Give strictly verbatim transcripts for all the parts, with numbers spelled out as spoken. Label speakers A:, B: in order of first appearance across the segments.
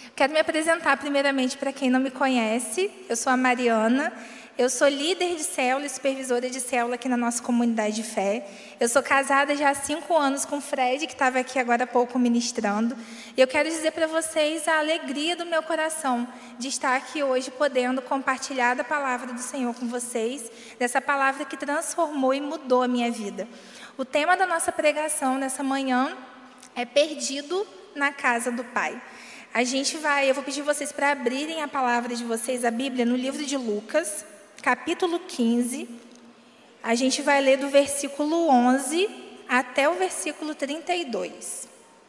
A: Quero me apresentar primeiramente para quem não me conhece. Eu sou a Mariana, eu sou líder de célula e supervisora de célula aqui na nossa comunidade de fé. Eu sou casada já há cinco anos com o Fred, que estava aqui agora há pouco ministrando. E eu quero dizer para vocês a alegria do meu coração de estar aqui hoje podendo compartilhar a palavra do Senhor com vocês, dessa palavra que transformou e mudou a minha vida. O tema da nossa pregação nessa manhã é Perdido na Casa do Pai. A gente vai, eu vou pedir vocês para abrirem a palavra de vocês, a Bíblia, no livro de Lucas, capítulo quinze. A gente vai ler do versículo onze até o versículo trinta e dois.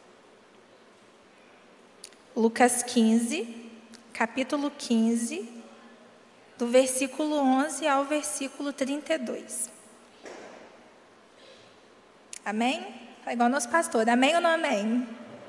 A: Lucas quinze, capítulo quinze, do versículo onze ao versículo trinta e dois. Amém? É igual nosso pastor, amém ou não amém?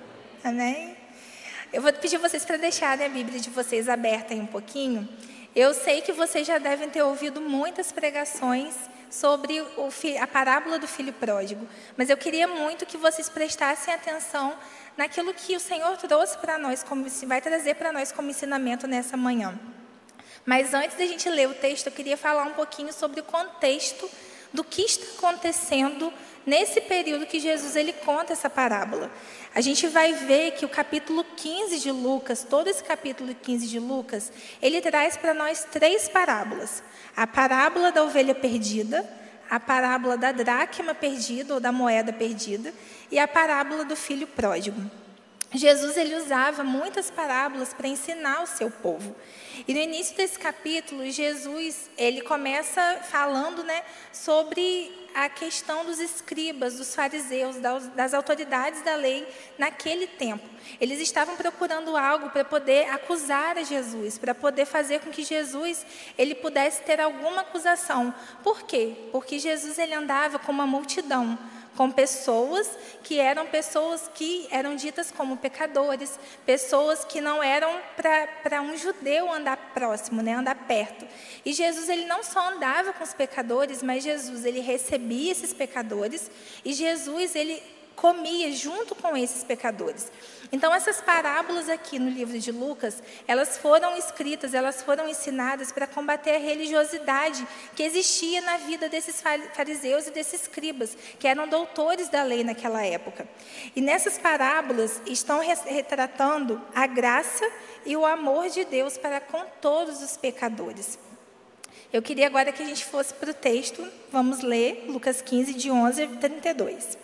A: Amém? Eu vou pedir vocês para deixarem a Bíblia de vocês aberta aí um pouquinho. Eu sei que vocês já devem ter ouvido muitas pregações sobre o, a parábola do filho pródigo, mas eu queria muito que vocês prestassem atenção naquilo que o Senhor trouxe para nós, como vai trazer para nós como ensinamento nessa manhã. Mas antes da gente ler o texto, eu queria falar um pouquinho sobre o contexto do que está acontecendo nesse período que Jesus ele conta essa parábola. A gente vai ver que o capítulo quinze de Lucas, todo esse capítulo quinze de Lucas, ele traz para nós três parábolas. A parábola da ovelha perdida, a parábola da dracma perdida ou da moeda perdida e a parábola do filho pródigo. Jesus ele usava muitas parábolas para ensinar o seu povo. E no início desse capítulo, Jesus ele começa falando, né, sobre a questão dos escribas, dos fariseus, das autoridades da lei naquele tempo. Eles estavam procurando algo para poder acusar a Jesus, para poder fazer com que Jesus ele pudesse ter alguma acusação. Por quê? Porque Jesus ele andava com uma multidão, com pessoas que eram pessoas que eram ditas como pecadores, pessoas que não eram para um judeu andar próximo, né, andar perto. E Jesus ele não só andava com os pecadores, mas Jesus ele recebia esses pecadores e Jesus ele comia junto com esses pecadores. Então, essas parábolas aqui no livro de Lucas, elas foram escritas, elas foram ensinadas para combater a religiosidade que existia na vida desses fariseus e desses escribas, que eram doutores da lei naquela época. E nessas parábolas estão retratando a graça e o amor de Deus para com todos os pecadores. Eu queria agora que a gente fosse para o texto, vamos ler Lucas quinze, de onze a trinta e dois.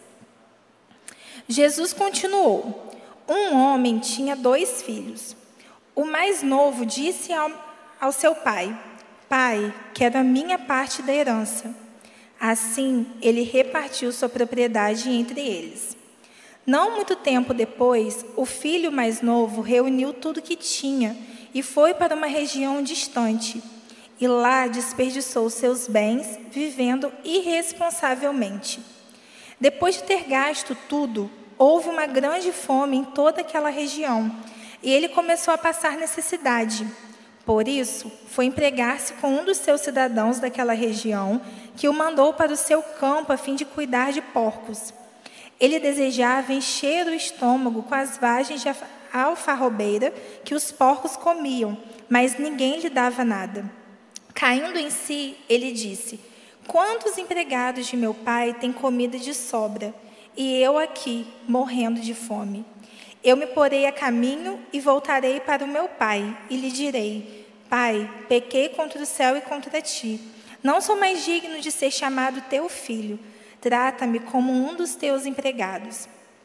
A: Jesus continuou: um homem tinha dois filhos. O mais novo disse ao, ao seu pai: Pai, quero a minha parte da herança. Assim, ele repartiu sua propriedade entre eles. Não muito tempo depois, o filho mais novo reuniu tudo que tinha e foi para uma região distante. E lá desperdiçou seus bens, vivendo irresponsavelmente. Depois de ter gasto tudo, houve uma grande fome em toda aquela região, e ele começou a passar necessidade. Por isso, foi empregar-se com um dos seus cidadãos daquela região, que o mandou para o seu campo a fim de cuidar de porcos. Ele desejava encher o estômago com as vagens de alfarrobeira que os porcos comiam, mas ninguém lhe dava nada. Caindo em si, ele disse: Quantos empregados de meu pai têm comida de sobra, e eu aqui, morrendo de fome? Eu me porei a caminho e voltarei para o meu pai, e lhe direi: Pai, pequei contra o céu e contra ti. Não sou mais digno de ser chamado teu filho. Trata-me como um dos teus empregados.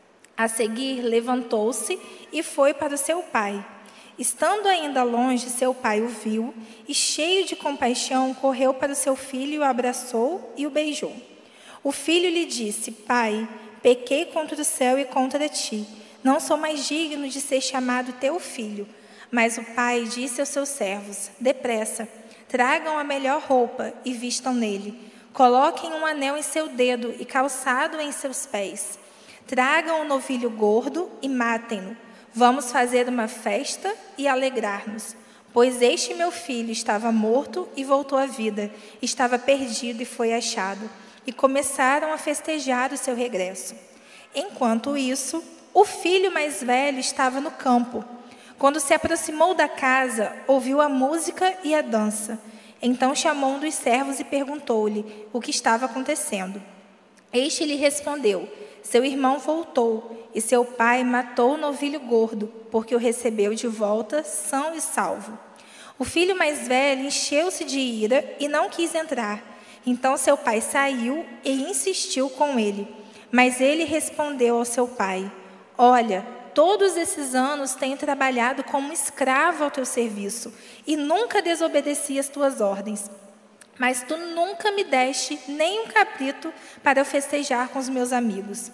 A: A seguir, levantou-se e foi para o seu pai. Estando ainda longe, seu pai o viu e, cheio de compaixão, correu para o seu filho, o abraçou e o beijou. O filho lhe disse: Pai, pequei contra o céu e contra ti. Não sou mais digno de ser chamado teu filho. Mas o pai disse aos seus servos: Depressa, tragam a melhor roupa e vistam nele. Coloquem um anel em seu dedo e calçado em seus pés. Tragam um novilho gordo e matem-no. Vamos fazer uma festa e alegrar-nos. Pois este meu filho estava morto e voltou à vida. Estava perdido e foi achado. E começaram a festejar o seu regresso. Enquanto isso, o filho mais velho estava no campo. Quando se aproximou da casa, ouviu a música e a dança. Então chamou um dos servos e perguntou-lhe o que estava acontecendo. Este lhe respondeu: seu irmão voltou, e seu pai matou o novilho gordo, porque o recebeu de volta são e salvo. O filho mais velho encheu-se de ira e não quis entrar. Então seu pai saiu e insistiu com ele. Mas ele respondeu ao seu pai: olha, todos esses anos tenho trabalhado como escravo ao teu serviço e nunca desobedeci às tuas ordens. Mas tu nunca me deste nem um cabrito para eu festejar com os meus amigos.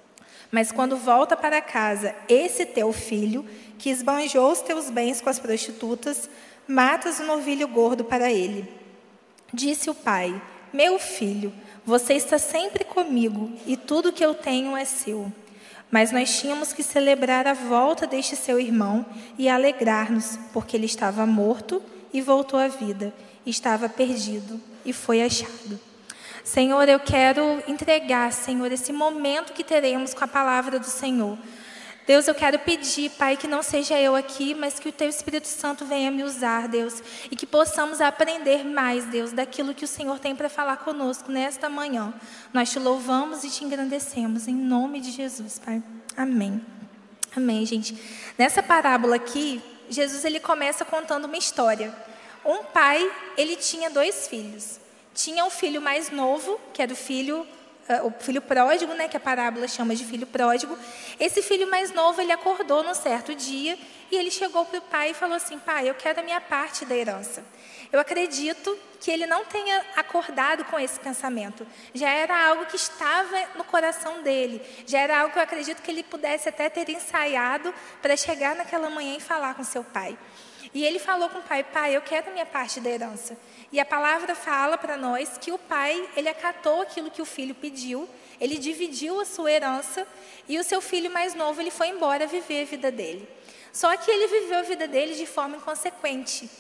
A: Mas quando volta para casa esse teu filho, que esbanjou os teus bens com as prostitutas, matas o novilho gordo para ele. Disse o pai: meu filho, você está sempre comigo e tudo que eu tenho é seu. Mas nós tínhamos que celebrar a volta deste seu irmão e alegrar-nos, porque ele estava morto e voltou à vida, estava perdido e foi achado. Senhor, eu quero entregar, Senhor, esse momento que teremos com a palavra do Senhor. Deus, eu quero pedir, Pai, que não seja eu aqui, mas que o Teu Espírito Santo venha me usar, Deus, e que possamos aprender mais, Deus, daquilo que o Senhor tem para falar conosco nesta manhã. Nós Te louvamos e Te engrandecemos, em nome de Jesus, Pai. Amém. Amém, gente. Nessa parábola aqui, Jesus ele começa contando uma história. Um pai, ele tinha dois filhos. Tinha um filho mais novo, que era o filho... o filho pródigo, né, que a parábola chama de filho pródigo. Esse filho mais novo, ele acordou num certo dia e ele chegou para o pai e falou assim: pai, eu quero a minha parte da herança. Eu acredito que ele não tenha acordado com esse pensamento. Já era algo que estava no coração dele. Já era algo que eu acredito que ele pudesse até ter ensaiado para chegar naquela manhã e falar com seu pai. E ele falou com o pai: pai, eu quero a minha parte da herança. E a palavra fala para nós que o pai, ele acatou aquilo que o filho pediu, ele dividiu a sua herança e o seu filho mais novo, ele foi embora viver a vida dele. Só que ele viveu a vida dele de forma inconsequente.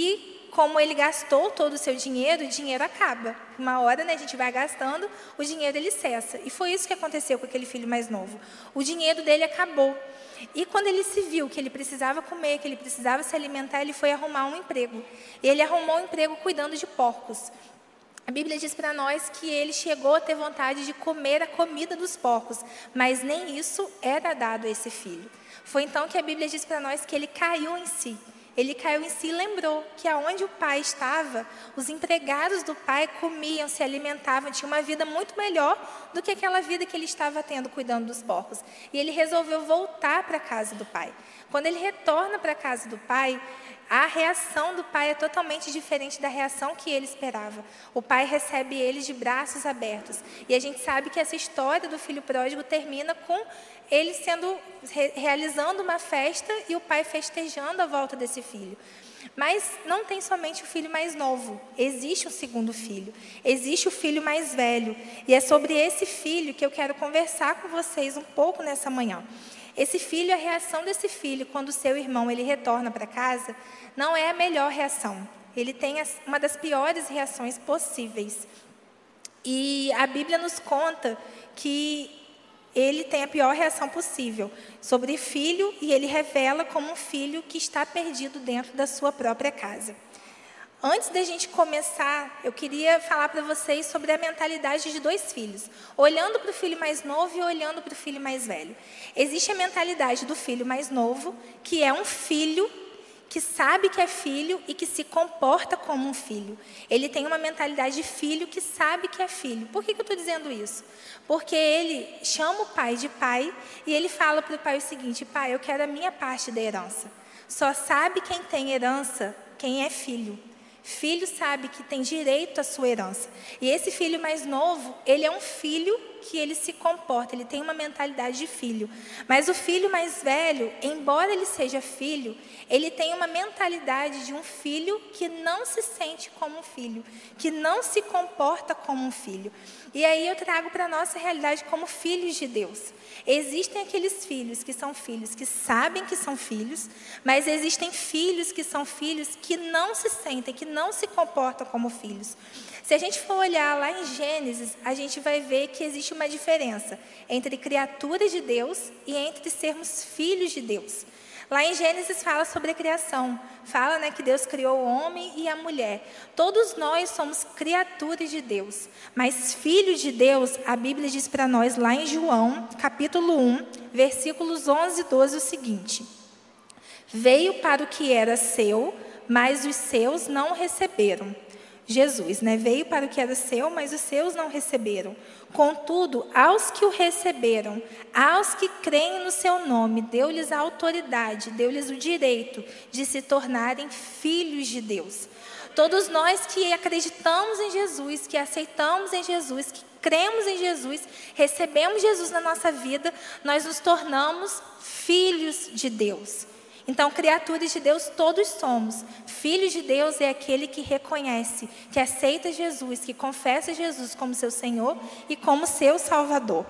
A: E como ele gastou todo o seu dinheiro, o dinheiro acaba. Uma hora, né, a gente vai gastando, o dinheiro ele cessa. E foi isso que aconteceu com aquele filho mais novo. O dinheiro dele acabou. E quando ele se viu que ele precisava comer, que ele precisava se alimentar, ele foi arrumar um emprego. E ele arrumou um emprego cuidando de porcos. A Bíblia diz para nós que ele chegou a ter vontade de comer a comida dos porcos, mas nem isso era dado a esse filho. Foi então que a Bíblia diz para nós que ele caiu em si. Ele caiu em si e lembrou que aonde o pai estava, os empregados do pai comiam, se alimentavam, tinham uma vida muito melhor do que aquela vida que ele estava tendo cuidando dos porcos. E ele resolveu voltar para a casa do pai. Quando ele retorna para a casa do pai, a reação do pai é totalmente diferente da reação que ele esperava. O pai recebe ele de braços abertos. E a gente sabe que essa história do filho pródigo termina com ele sendo, realizando uma festa e o pai festejando a volta desse filho. Mas não tem somente o filho mais novo, existe um segundo filho, existe o filho mais velho. E é sobre esse filho que eu quero conversar com vocês um pouco nessa manhã. Esse filho, a reação desse filho, quando o seu irmão ele retorna para casa, não é a melhor reação. Ele tem uma das piores reações possíveis. E a Bíblia nos conta que ele tem a pior reação possível sobre filho, e ele revela como um filho que está perdido dentro da sua própria casa. Antes da gente começar, eu queria falar para vocês sobre a mentalidade de dois filhos, olhando para o filho mais novo e olhando para o filho mais velho. Existe a mentalidade do filho mais novo, que é um filho que sabe que é filho e que se comporta como um filho. Ele tem uma mentalidade de filho que sabe que é filho. Por que que eu estou dizendo isso? Porque ele chama o pai de pai e ele fala para o pai o seguinte: pai, eu quero a minha parte da herança. Só sabe quem tem herança, quem é filho. Filho sabe que tem direito à sua herança. E esse filho mais novo, ele é um filho que ele se comporta, ele tem uma mentalidade de filho. Mas o filho mais velho, embora ele seja filho, ele tem uma mentalidade de um filho que não se sente como um filho, que não se comporta como um filho. E aí eu trago para a nossa realidade como filhos de Deus. Existem aqueles filhos que são filhos que sabem que são filhos, mas existem filhos que são filhos que não se sentem, que não se comportam como filhos. Se a gente for olhar lá em Gênesis, a gente vai ver que existe uma diferença entre criaturas de Deus e entre sermos filhos de Deus. Lá em Gênesis fala sobre a criação. Fala, né, que Deus criou o homem e a mulher. Todos nós somos criaturas de Deus. Mas filhos de Deus, a Bíblia diz para nós lá em João, capítulo um, versículos onze e doze, o seguinte: veio para o que era seu, mas os seus não receberam. Jesus, né, veio para o que era seu, mas os seus não receberam. Contudo, aos que o receberam, aos que creem no seu nome, deu-lhes a autoridade, deu-lhes o direito de se tornarem filhos de Deus. Todos nós que acreditamos em Jesus, que aceitamos em Jesus, que cremos em Jesus, recebemos Jesus na nossa vida, nós nos tornamos filhos de Deus. Então, criaturas de Deus todos somos. Filhos de Deus é aquele que reconhece, que aceita Jesus, que confessa Jesus como seu Senhor e como seu Salvador.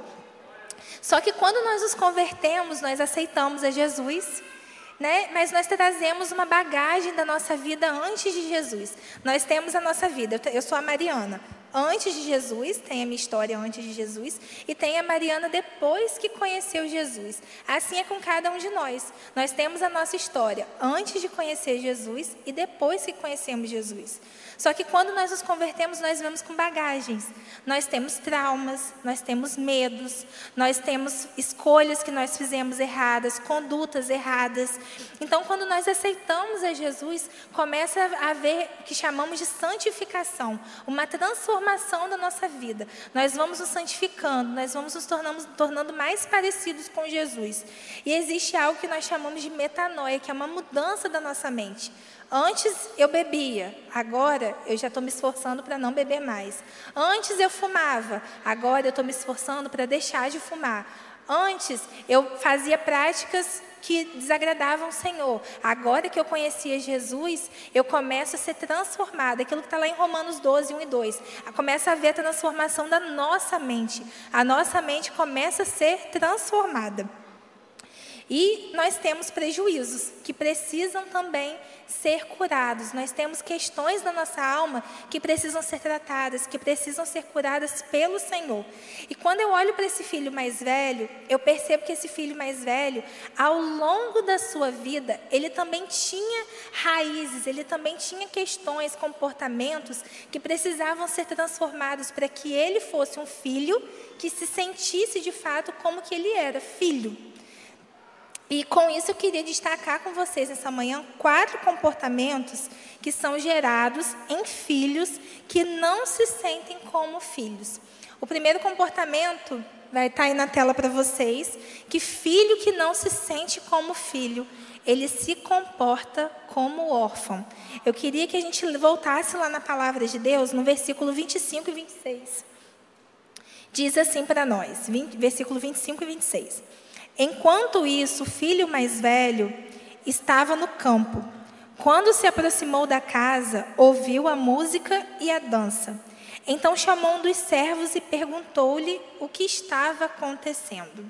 A: Só que quando nós nos convertemos, nós aceitamos a Jesus, né? Mas nós trazemos uma bagagem da nossa vida antes de Jesus. Nós temos a nossa vida. Eu sou a Mariana. Antes de Jesus, tem a minha história antes de Jesus, e tem a Mariana depois que conheceu Jesus. Assim é com cada um de nós. Nós temos a nossa história antes de conhecer Jesus e depois que conhecemos Jesus. Só que quando nós nos convertemos, nós vamos com bagagens. Nós temos traumas, nós temos medos, nós temos escolhas que nós fizemos erradas, condutas erradas. Então, quando nós aceitamos a Jesus, começa a haver o que chamamos de santificação, uma transformação da nossa vida. Nós vamos nos santificando, nós vamos nos tornando, tornando mais parecidos com Jesus. E existe algo que nós chamamos de metanoia, que é uma mudança da nossa mente. Antes eu bebia, agora eu já estou me esforçando para não beber mais. Antes eu fumava, agora eu estou me esforçando para deixar de fumar. Antes eu fazia práticas que desagradavam o Senhor. Agora que eu conhecia Jesus, eu começo a ser transformada. Aquilo que está lá em Romanos doze, um e dois. Começa a haver a transformação da nossa mente. A nossa mente começa a ser transformada. E nós temos prejuízos que precisam também ser curados. Nós temos questões da nossa alma que precisam ser tratadas, que precisam ser curadas pelo Senhor. E quando eu olho para esse filho mais velho, eu percebo que esse filho mais velho, ao longo da sua vida, ele também tinha raízes, ele também tinha questões, comportamentos que precisavam ser transformados para que ele fosse um filho que se sentisse de fato como que ele era, filho. E com isso eu queria destacar com vocês essa manhã quatro comportamentos que são gerados em filhos que não se sentem como filhos. O primeiro comportamento vai estar aí na tela para vocês, que filho que não se sente como filho, ele se comporta como órfão. Eu queria que a gente voltasse lá na palavra de Deus, no versículo vinte e cinco e vinte e seis. Diz assim para nós, versículo vinte e cinco e vinte e seis. Enquanto isso, o filho mais velho estava no campo. Quando se aproximou da casa, ouviu a música e a dança. Então chamou um dos servos e perguntou-lhe o que estava acontecendo.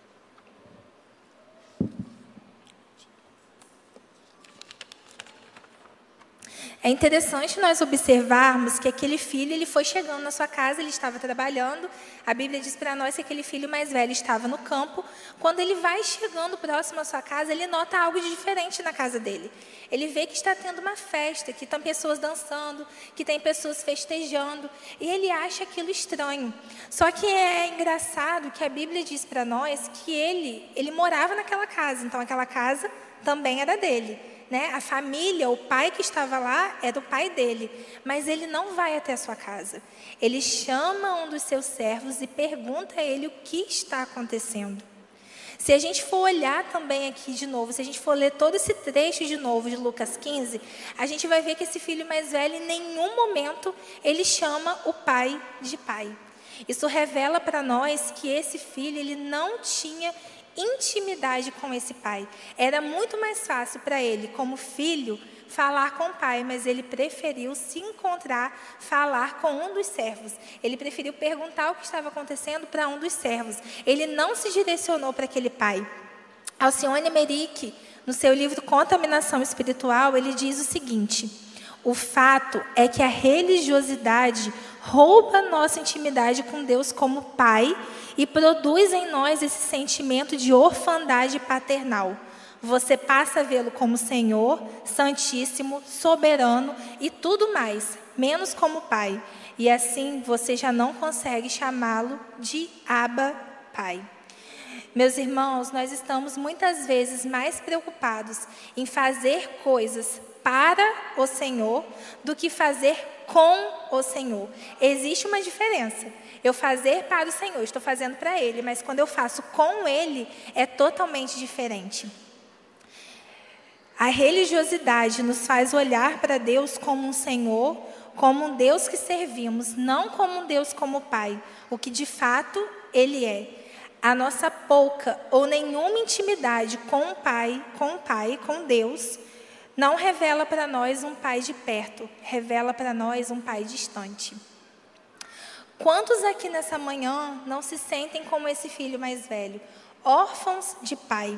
A: É interessante nós observarmos que aquele filho, ele foi chegando na sua casa, ele estava trabalhando. A Bíblia diz para nós que aquele filho mais velho estava no campo. Quando ele vai chegando próximo à sua casa, ele nota algo de diferente na casa dele. Ele vê que está tendo uma festa, que tem pessoas dançando, que tem pessoas festejando. E ele acha aquilo estranho. Só que é engraçado que a Bíblia diz para nós que ele, ele morava naquela casa. Então, aquela casa também era dele. Né? A família, o pai que estava lá, era o pai dele. Mas ele não vai até a sua casa. Ele chama um dos seus servos e pergunta a ele o que está acontecendo. Se a gente for olhar também aqui de novo, se a gente for ler todo esse trecho de novo de Lucas quinze, a gente vai ver que esse filho mais velho, em nenhum momento, ele chama o pai de pai. Isso revela para nós que esse filho, ele não tinha intimidade com esse pai. Era muito mais fácil para ele, como filho, falar com o pai, mas ele preferiu se encontrar, falar com um dos servos. Ele preferiu perguntar o que estava acontecendo para um dos servos. Ele não se direcionou para aquele pai. Alcione Merick, no seu livro Contaminação Espiritual, ele diz o seguinte: o fato é que a religiosidade rouba nossa intimidade com Deus como Pai e produz em nós esse sentimento de orfandade paternal. Você passa a vê-lo como Senhor, Santíssimo, Soberano e tudo mais, menos como Pai. E assim você já não consegue chamá-lo de Abba, Pai. Meus irmãos, nós estamos muitas vezes mais preocupados em fazer coisas para o Senhor do que fazer com o Senhor. Existe uma diferença. Eu fazer para o Senhor, estou fazendo para Ele, mas quando eu faço com Ele, é totalmente diferente. A religiosidade nos faz olhar para Deus como um Senhor, como um Deus que servimos, não como um Deus como Pai, o que de fato Ele é. A nossa pouca ou nenhuma intimidade com o Pai, com o Pai, com Deus, não revela para nós um Pai de perto, revela para nós um Pai distante. Quantos aqui nessa manhã não se sentem como esse filho mais velho, órfãos de pai?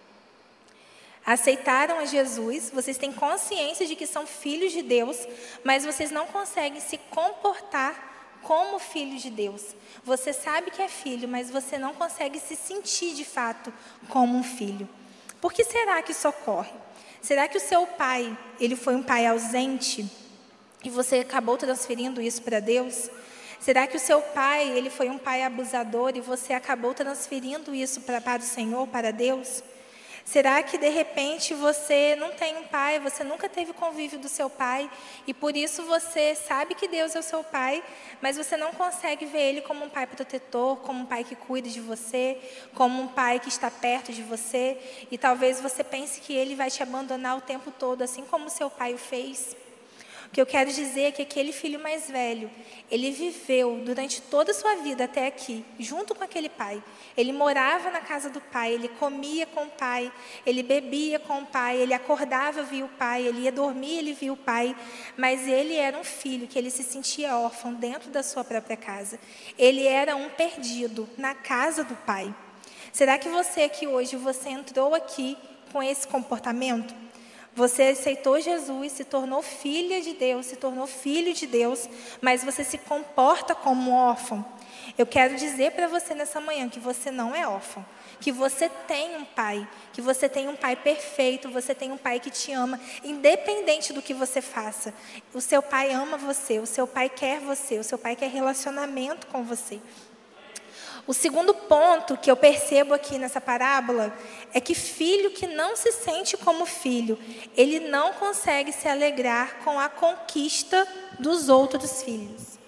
A: Aceitaram a Jesus, vocês têm consciência de que são filhos de Deus, mas vocês não conseguem se comportar como filhos de Deus. Você sabe que é filho, mas você não consegue se sentir de fato como um filho. Por que será que isso ocorre? Será que o seu pai, ele foi um pai ausente e você acabou transferindo isso para Deus? Será que o seu pai, ele foi um pai abusador e você acabou transferindo isso para, para o Senhor, para Deus? Será que de repente você não tem um pai, você nunca teve convívio do seu pai e por isso você sabe que Deus é o seu pai, mas você não consegue ver Ele como um pai protetor, como um pai que cuida de você, como um pai que está perto de você e talvez você pense que Ele vai te abandonar o tempo todo, assim como o seu pai o fez? O que eu quero dizer é que aquele filho mais velho, ele viveu durante toda a sua vida até aqui, junto com aquele pai. Ele morava na casa do pai, ele comia com o pai, ele bebia com o pai, ele acordava, via o pai, ele ia dormir, ele via o pai. Mas ele era um filho que ele se sentia órfão dentro da sua própria casa. Ele era um perdido na casa do pai. Será que você aqui hoje, você entrou aqui com esse comportamento? Você aceitou Jesus, se tornou filha de Deus, se tornou filho de Deus, mas você se comporta como um órfão. Eu quero dizer para você nessa manhã que você não é órfão, que você tem um pai, que você tem um pai perfeito, você tem um pai que te ama, independente do que você faça. O seu pai ama você, o seu pai quer você, o seu pai quer relacionamento com você. O segundo ponto que eu percebo aqui nessa parábola é que filho que não se sente como filho, ele não consegue se alegrar com a conquista dos outros filhos.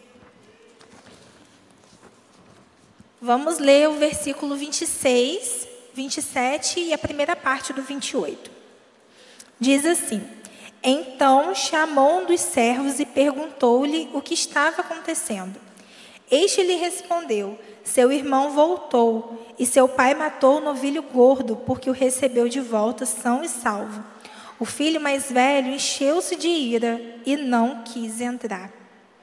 A: Vamos ler o versículo vinte e seis, vinte e sete e a primeira parte do vinte e oito. Diz assim: Então chamou um dos servos e perguntou-lhe o que estava acontecendo. Este lhe respondeu: Seu irmão voltou, e seu pai matou o novilho gordo, porque o recebeu de volta são e salvo. O filho mais velho encheu-se de ira e não quis entrar.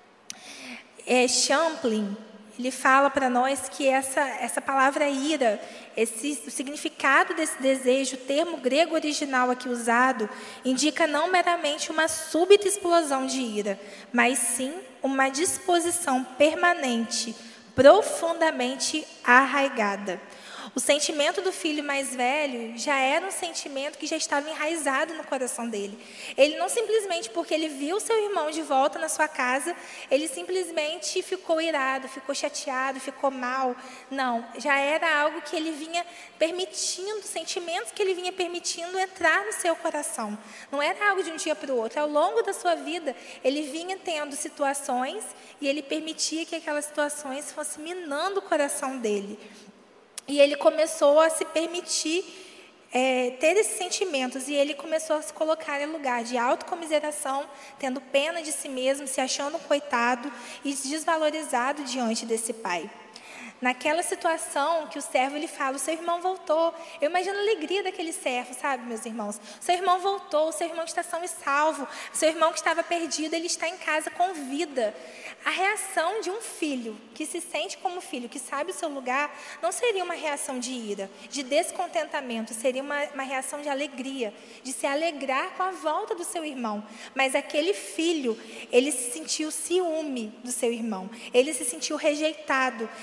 A: É, Champlin, ele fala para nós que essa, essa palavra ira, esse, o significado desse desejo, o termo grego original aqui usado, indica não meramente uma súbita explosão de ira, mas sim uma disposição permanente, profundamente arraigada. O sentimento do filho mais velho já era um sentimento que já estava enraizado no coração dele. Ele não simplesmente porque ele viu seu irmão de volta na sua casa, ele simplesmente ficou irado, ficou chateado, ficou mal. Não, já era algo que ele vinha permitindo, sentimentos que ele vinha permitindo entrar no seu coração. Não era algo de um dia para o outro. Ao longo da sua vida, ele vinha tendo situações e ele permitia que aquelas situações fossem minando o coração dele. E ele começou a se permitir é, ter esses sentimentos. E ele começou a se colocar em lugar de autocomiseração, tendo pena de si mesmo, se achando um coitado e desvalorizado diante desse pai. Naquela situação que o servo ele fala, o seu irmão voltou. Eu imagino a alegria daquele servo, sabe, meus irmãos? O seu irmão voltou, o seu irmão está são e salvo. O seu irmão que estava perdido, ele está em casa com vida. A reação de um filho que se sente como filho, que sabe o seu lugar, não seria uma reação de ira, de descontentamento, seria uma, uma reação de alegria, de se alegrar com a volta do seu irmão. Mas aquele filho, ele se sentiu ciúme do seu irmão, ele se sentiu rejeitado, ele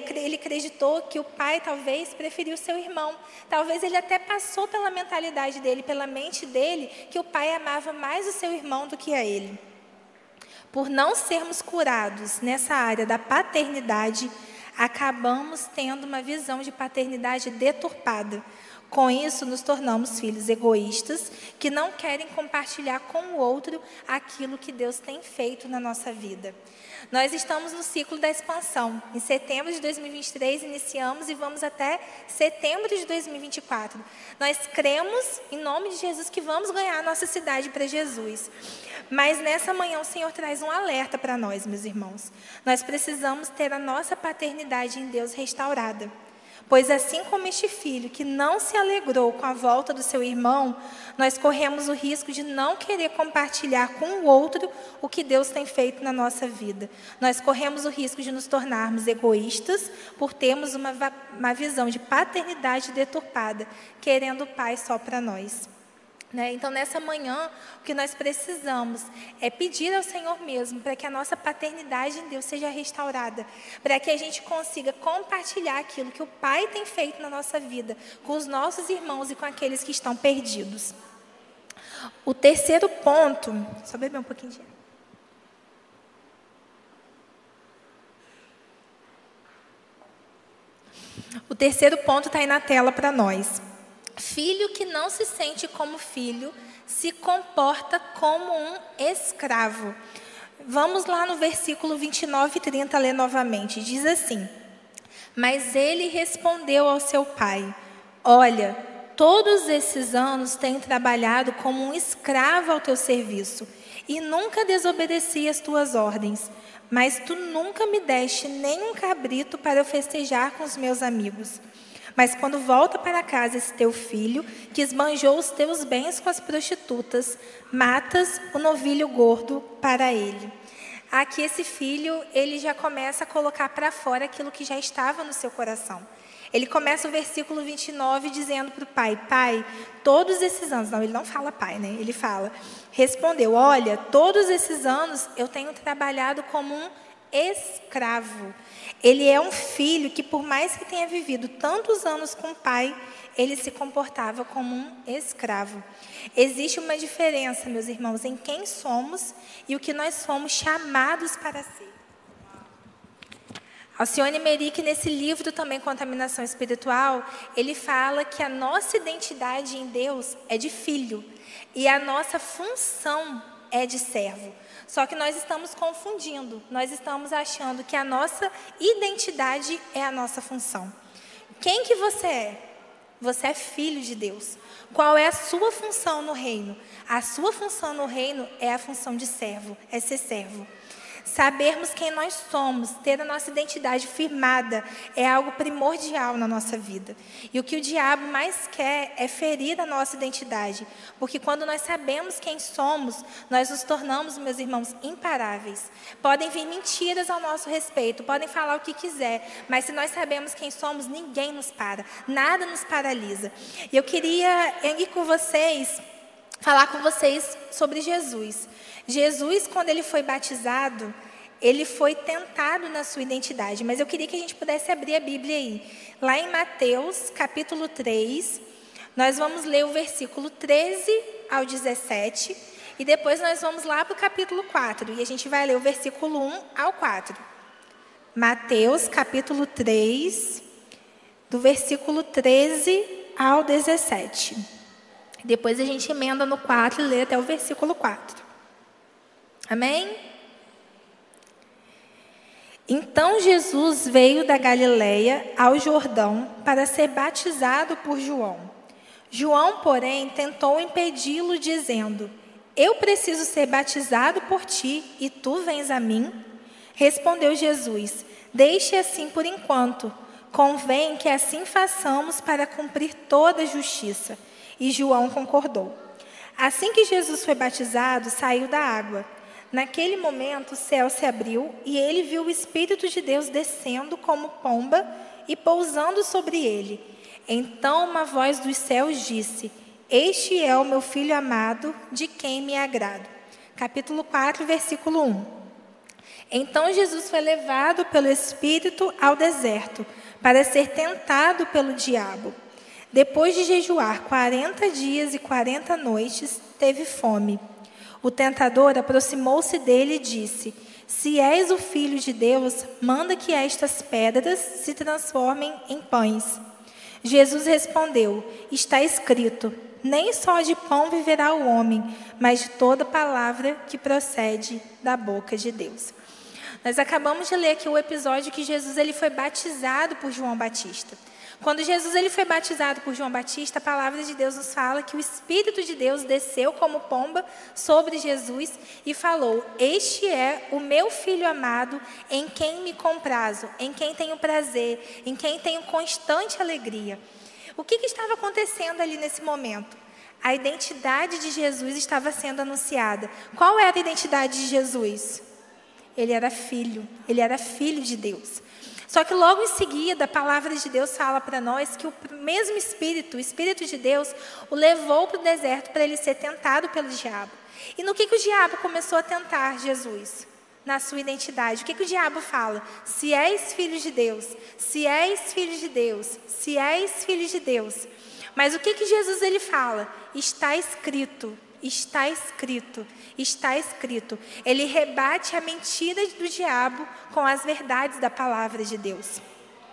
A: ele acreditou que o pai talvez preferiu seu irmão. Talvez ele até passou pela mentalidade dele, pela mente dele, que o pai amava mais o seu irmão do que a ele. Por não sermos curados nessa área da paternidade, acabamos tendo uma visão de paternidade deturpada. Com isso, nos tornamos filhos egoístas, que não querem compartilhar com o outro aquilo que Deus tem feito na nossa vida. Nós estamos no ciclo da expansão. Em setembro de dois mil e vinte e três, iniciamos e vamos até setembro de dois mil e vinte e quatro. Nós cremos, em nome de Jesus, que vamos ganhar a nossa cidade para Jesus. Mas nessa manhã o Senhor traz um alerta para nós, meus irmãos. Nós precisamos ter a nossa paternidade em Deus restaurada. Pois assim como este filho que não se alegrou com a volta do seu irmão, nós corremos o risco de não querer compartilhar com o outro o que Deus tem feito na nossa vida. Nós corremos o risco de nos tornarmos egoístas por termos uma, uma visão de paternidade deturpada, querendo o pai só para nós. Né? Então, nessa manhã, o que nós precisamos é pedir ao Senhor mesmo para que a nossa paternidade em Deus seja restaurada, para que a gente consiga compartilhar aquilo que o Pai tem feito na nossa vida, com os nossos irmãos e com aqueles que estão perdidos. O terceiro ponto... Só beber um pouquinho de água. O terceiro ponto está aí na tela para nós. Filho que não se sente como filho, se comporta como um escravo. Vamos lá no versículo vinte e nove e trinta, ler novamente. Diz assim: mas ele respondeu ao seu pai: olha, todos esses anos tenho trabalhado como um escravo ao teu serviço e nunca desobedeci às tuas ordens. Mas tu nunca me deste nem um cabrito para eu festejar com os meus amigos. Mas quando volta para casa esse teu filho, que esbanjou os teus bens com as prostitutas, matas o novilho gordo para ele. Aqui esse filho, ele já começa a colocar para fora aquilo que já estava no seu coração. Ele começa o versículo vinte e nove dizendo para o pai: pai, todos esses anos... Não, ele não fala pai, né? Ele fala, respondeu, olha, todos esses anos eu tenho trabalhado como um escravo. Ele é um filho que, por mais que tenha vivido tantos anos com o pai, ele se comportava como um escravo. Existe uma diferença, meus irmãos, em quem somos e o que nós fomos chamados para ser. Alcione Merick, nesse livro também, Contaminação Espiritual, ele fala que a nossa identidade em Deus é de filho e a nossa função é de servo. Só que nós estamos confundindo, nós estamos achando que a nossa identidade é a nossa função. Quem que você é? Você é filho de Deus. Qual é a sua função no reino? A sua função no reino é a função de servo, é ser servo. Sabermos quem nós somos, ter a nossa identidade firmada, é algo primordial na nossa vida. E o que o diabo mais quer é ferir a nossa identidade. Porque quando nós sabemos quem somos, nós nos tornamos, meus irmãos, imparáveis. Podem vir mentiras ao nosso respeito, podem falar o que quiser, mas se nós sabemos quem somos, ninguém nos para, nada nos paralisa. E eu queria ir com vocês, falar com vocês sobre Jesus. Jesus, quando ele foi batizado, ele foi tentado na sua identidade. Mas eu queria que a gente pudesse abrir a Bíblia aí. Lá em Mateus, capítulo três, nós vamos ler o versículo treze ao dezessete. E depois nós vamos lá para o capítulo quatro. E a gente vai ler o versículo um ao quatro. Mateus, capítulo três, do versículo treze ao dezessete. Depois a gente emenda no quatro e lê até o versículo quatro. Amém? Então Jesus veio da Galileia ao Jordão para ser batizado por João. João, porém, tentou impedi-lo, dizendo: eu preciso ser batizado por ti e tu vens a mim? Respondeu Jesus: deixe assim por enquanto. Convém que assim façamos para cumprir toda a justiça. E João concordou. Assim que Jesus foi batizado, saiu da água. Naquele momento, o céu se abriu e ele viu o Espírito de Deus descendo como pomba e pousando sobre ele. Então uma voz dos céus disse: este é o meu filho amado, de quem me agrado. Capítulo quatro, versículo um. Então Jesus foi levado pelo Espírito ao deserto, para ser tentado pelo diabo. Depois de jejuar quarenta dias e quarenta noites, teve fome. O tentador aproximou-se dele e disse: Se és o Filho de Deus, manda que estas pedras se transformem em pães. Jesus respondeu: Está escrito, nem só de pão viverá o homem, mas de toda palavra que procede da boca de Deus. Nós acabamos de ler aqui o episódio que Jesus ele foi batizado por João Batista. Quando Jesus ele foi batizado por João Batista, a palavra de Deus nos fala que o Espírito de Deus desceu como pomba sobre Jesus e falou: Este é o meu Filho amado, em quem me comprazo, em quem tenho prazer, em quem tenho constante alegria. O que, que estava acontecendo ali nesse momento? A identidade de Jesus estava sendo anunciada. Qual era a identidade de Jesus? Ele era filho, ele era filho de Deus. Só que logo em seguida, a palavra de Deus fala para nós que o mesmo Espírito, o Espírito de Deus, o levou para o deserto para ele ser tentado pelo diabo. E no que, que o diabo começou a tentar Jesus? Na sua identidade. O que, que o diabo fala? Se és filho de Deus, se és filho de Deus, se és filho de Deus. Mas o que, que Jesus ele fala? Está escrito. Está escrito, está escrito. Ele rebate a mentira do diabo com as verdades da palavra de Deus.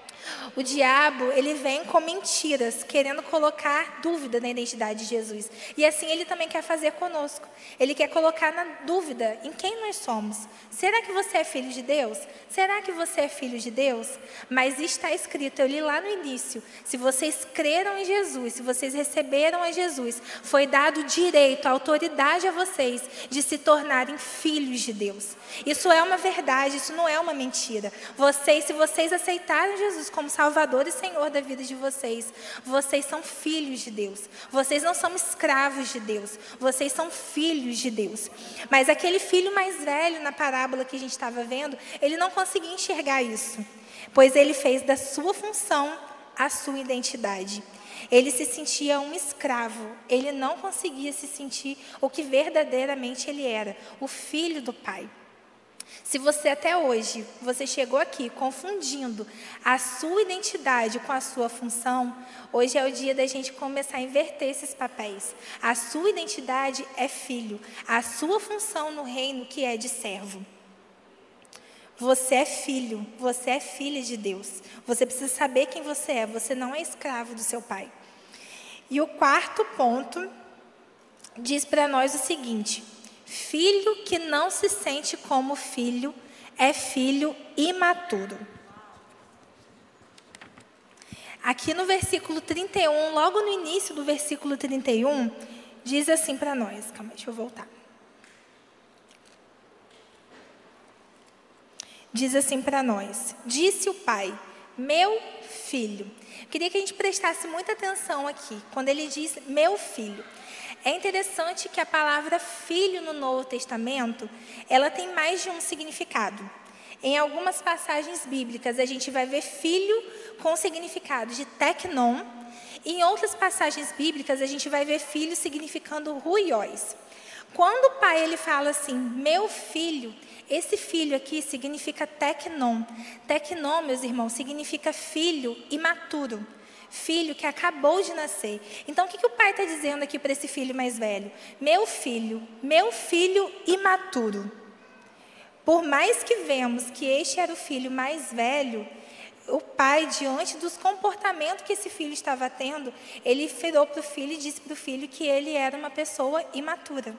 A: O diabo, ele vem com mentiras, querendo colocar dúvida na identidade de Jesus. E assim ele também quer fazer conosco. Ele quer colocar na dúvida em quem nós somos. Será que você é filho de Deus? Será que você é filho de Deus? Mas está escrito, eu li lá no início, se vocês creram em Jesus, se vocês receberam a Jesus, foi dado direito, autoridade a vocês de se tornarem filhos de Deus. Isso é uma verdade, isso não é uma mentira. Vocês, se vocês aceitarem Jesus como Salvador e Senhor da vida de vocês, vocês são filhos de Deus. Vocês não são escravos de Deus, vocês são filhos de Deus. Mas aquele filho mais velho na parábola que a gente estava vendo, ele não conseguia enxergar isso, pois ele fez da sua função a sua identidade. Ele se sentia um escravo, ele não conseguia se sentir o que verdadeiramente ele era, o filho do Pai. Se você até hoje, você chegou aqui confundindo a sua identidade com a sua função, hoje é o dia da gente começar a inverter esses papéis. A sua identidade é filho, a sua função no reino que é de servo. Você é filho, você é filha de Deus. Você precisa saber quem você é, você não é escravo do seu pai. E o quarto ponto diz para nós o seguinte: filho que não se sente como filho é filho imaturo. Aqui no versículo trinta e um, logo no início do versículo trinta e um, diz assim para nós. Calma, deixa eu voltar. Diz assim para nós: disse o pai, meu filho. Queria que a gente prestasse muita atenção aqui, quando ele diz meu filho. É interessante que a palavra filho no Novo Testamento, ela tem mais de um significado. Em algumas passagens bíblicas, a gente vai ver filho com o significado de teknon. E em outras passagens bíblicas, a gente vai ver filho significando ruiós. Quando o pai ele fala assim, meu filho, esse filho aqui significa teknon. Teknon, meus irmãos, significa filho imaturo. Filho que acabou de nascer. Então, o que, que o pai está dizendo aqui para esse filho mais velho? Meu filho, meu filho imaturo. Por mais que vemos que este era o filho mais velho, o pai, diante dos comportamentos que esse filho estava tendo, ele virou para o filho e disse para o filho que ele era uma pessoa imatura.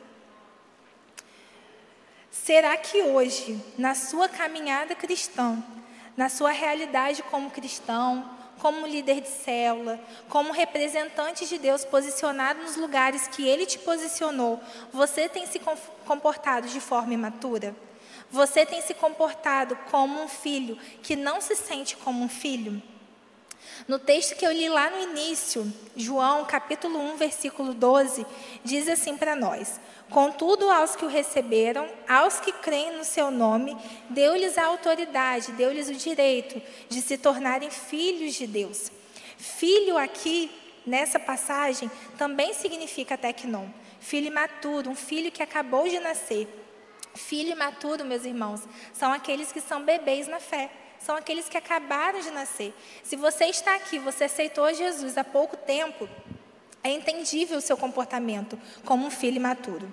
A: Será que hoje, na sua caminhada cristã, na sua realidade como cristão, como líder de célula, como representante de Deus posicionado nos lugares que Ele te posicionou, você tem se comportado de forma imatura? Você tem se comportado como um filho que não se sente como um filho? No texto que eu li lá no início, João capítulo um, versículo doze, diz assim para nós: contudo, aos que o receberam, aos que creem no seu nome, deu-lhes a autoridade, deu-lhes o direito de se tornarem filhos de Deus. Filho aqui, nessa passagem, também significa teknon, filho imaturo, um filho que acabou de nascer. Filho imaturo, meus irmãos, são aqueles que são bebês na fé. São aqueles que acabaram de nascer. Se você está aqui, você aceitou Jesus há pouco tempo, é entendível o seu comportamento como um filho imaturo.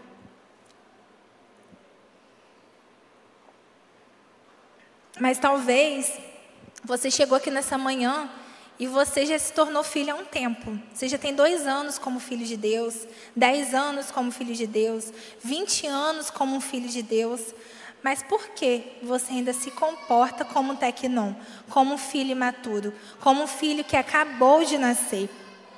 A: Mas talvez você chegou aqui nessa manhã e você já se tornou filho há um tempo. Você já tem dois anos como filho de Deus, dez anos como filho de Deus, vinte anos como um filho de Deus. Mas por que você ainda se comporta como um tecnon, como um filho imaturo, como um filho que acabou de nascer?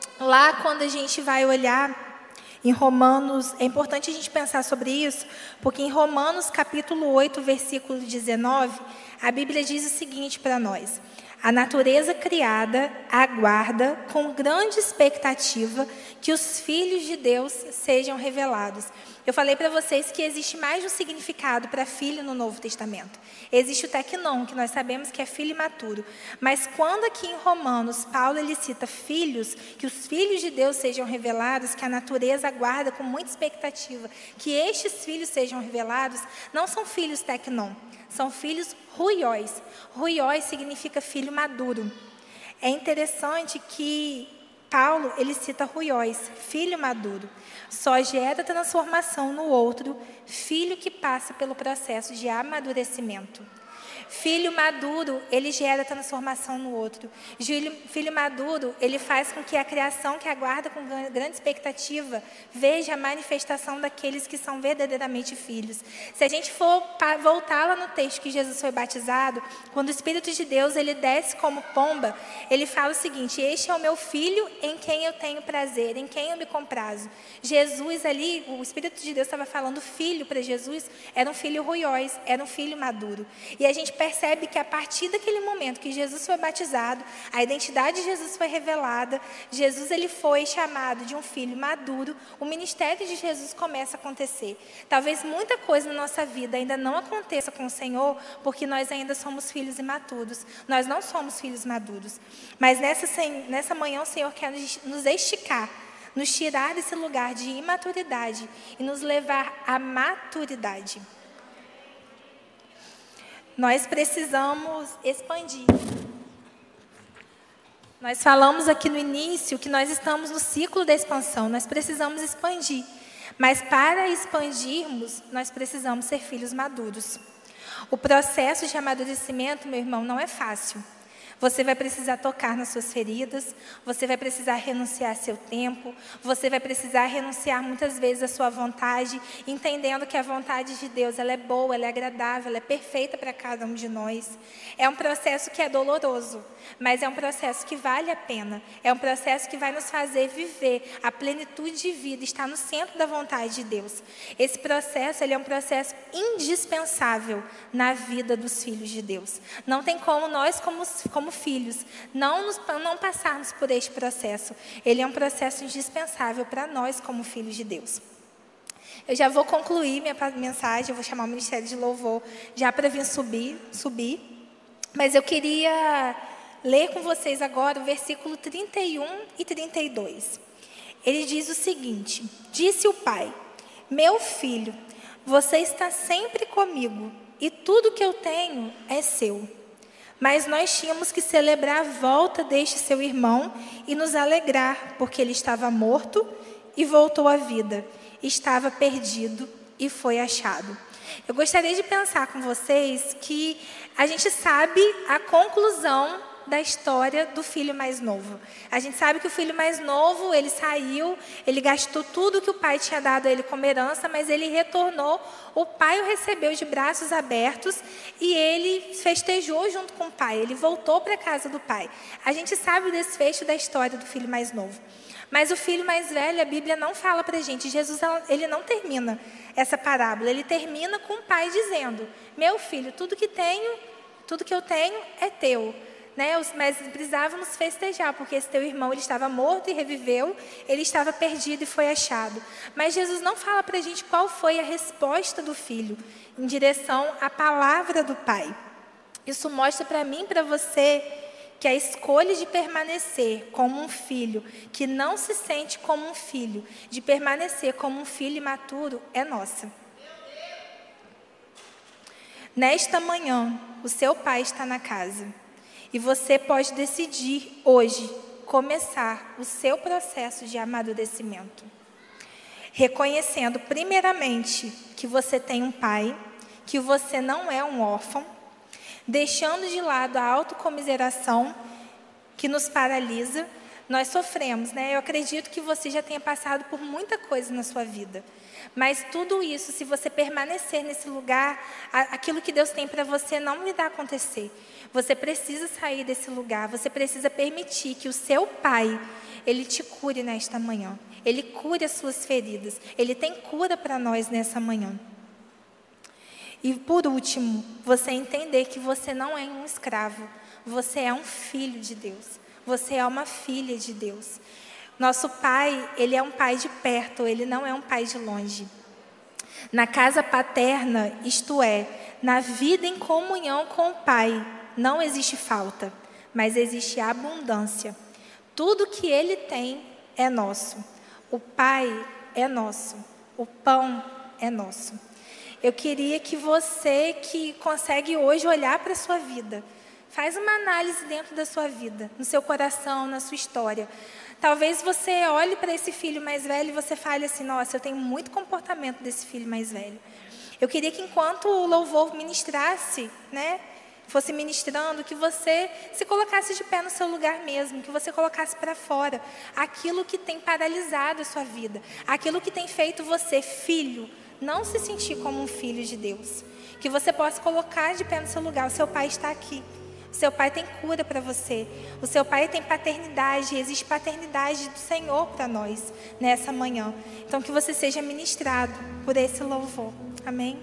A: Lá quando a gente vai olhar em Romanos, é importante a gente pensar sobre isso, porque em Romanos capítulo oito, versículo dezenove, a Bíblia diz o seguinte para nós: a natureza criada aguarda com grande expectativa que os filhos de Deus sejam revelados. Eu falei para vocês que existe mais de um significado para filho no Novo Testamento. Existe o tecnon, que nós sabemos que é filho imaturo. Mas quando aqui em Romanos, Paulo ele cita filhos, que os filhos de Deus sejam revelados, que a natureza aguarda com muita expectativa que estes filhos sejam revelados, não são filhos tecnon, são filhos ruióis. Ruióis significa filho maduro. É interessante que Paulo, ele cita ruióis, filho maduro. Só gera transformação no outro, filho que passa pelo processo de amadurecimento. Filho maduro, ele gera transformação no outro. Filho maduro, ele faz com que a criação que aguarda com grande expectativa veja a manifestação daqueles que são verdadeiramente filhos. Se a gente for voltar lá no texto que Jesus foi batizado, quando o Espírito de Deus ele desce como pomba, ele fala o seguinte: este é o meu filho em quem eu tenho prazer, em quem eu me comprazo. Jesus ali, o Espírito de Deus estava falando filho para Jesus, era um filho ruióis, era um filho maduro. E a gente percebe que a partir daquele momento que Jesus foi batizado, a identidade de Jesus foi revelada, Jesus ele foi chamado de um filho maduro, o ministério de Jesus começa a acontecer. Talvez muita coisa na nossa vida ainda não aconteça com o Senhor, porque nós ainda somos filhos imaturos, nós não somos filhos maduros. Mas nessa, nessa manhã o Senhor quer nos esticar, nos tirar desse lugar de imaturidade e nos levar à maturidade. Nós precisamos expandir. Nós falamos aqui no início que nós estamos no ciclo da expansão, nós precisamos expandir. Mas para expandirmos, nós precisamos ser filhos maduros. O processo de amadurecimento, meu irmão, não é fácil. Você vai precisar tocar nas suas feridas, você vai precisar renunciar seu tempo, você vai precisar renunciar muitas vezes à sua vontade, entendendo que a vontade de Deus ela é boa, ela é agradável, ela é perfeita para cada um de nós. É um processo que é doloroso, mas é um processo que vale a pena. É um processo que vai nos fazer viver a plenitude de vida, estar no centro da vontade de Deus. Esse processo ele é um processo indispensável na vida dos filhos de Deus. Não tem como nós, como, como filhos, não, nos, não passarmos por este processo. Ele é um processo indispensável para nós como filhos de Deus. Eu já vou concluir minha mensagem, eu vou chamar o Ministério de Louvor já para vir subir, subir. Mas eu queria ler com vocês agora o versículo trinta e um e trinta e dois. Ele diz o seguinte: disse o pai: meu filho, você está sempre comigo e tudo que eu tenho é seu. Mas nós tínhamos que celebrar a volta deste seu irmão e nos alegrar, porque ele estava morto e voltou à vida, estava perdido e foi achado. Eu gostaria de pensar com vocês que a gente sabe a conclusão da história do filho mais novo. A gente sabe que o filho mais novo, ele saiu, ele gastou tudo que o pai tinha dado a ele como herança, mas ele retornou, o pai o recebeu de braços abertos e ele festejou junto com o pai, ele voltou para a casa do pai. A gente sabe o desfecho da história do filho mais novo. Mas o filho mais velho, a Bíblia não fala para a gente. Jesus ele não termina essa parábola, ele termina com o pai dizendo: meu filho, tudo que tenho, tudo que eu tenho é teu. Né, mas precisávamos festejar, porque esse teu irmão ele estava morto e reviveu, ele estava perdido e foi achado. Mas Jesus não fala para a gente qual foi a resposta do filho em direção à palavra do pai. Isso mostra para mim e para você que a escolha de permanecer como um filho que não se sente como um filho, de permanecer como um filho imaturo, é nossa. Nesta manhã, o seu pai está na casa. E você pode decidir hoje começar o seu processo de amadurecimento. Reconhecendo, primeiramente, que você tem um pai, que você não é um órfão, deixando de lado a autocomiseração que nos paralisa. Nós sofremos, né? Eu acredito que você já tenha passado por muita coisa na sua vida. Mas tudo isso, se você permanecer nesse lugar, aquilo que Deus tem para você não irá acontecer. Você precisa sair desse lugar, você precisa permitir que o seu pai, ele te cure nesta manhã. Ele cure as suas feridas. Ele tem cura para nós nessa manhã. E por último, você entender que você não é um escravo, você é um filho de Deus. Você é uma filha de Deus. Nosso pai, ele é um pai de perto, ele não é um pai de longe. Na casa paterna, isto é, na vida em comunhão com o pai, não existe falta, mas existe abundância. Tudo que ele tem é nosso. O pai é nosso. O pão é nosso. Eu queria que você que consegue hoje olhar para a sua vida, faz uma análise dentro da sua vida, no seu coração, na sua história. Talvez você olhe para esse filho mais velho e você fale assim, nossa, eu tenho muito comportamento desse filho mais velho. Eu queria que enquanto o louvor ministrasse, né, fosse ministrando, que você se colocasse de pé no seu lugar mesmo, que você colocasse para fora aquilo que tem paralisado a sua vida, aquilo que tem feito você, filho, não se sentir como um filho de Deus. Que você possa colocar de pé no seu lugar, o seu pai está aqui. O seu pai tem cura para você. O seu pai tem paternidade. Existe paternidade do Senhor para nós nessa manhã. Então, que você seja ministrado por esse louvor. Amém?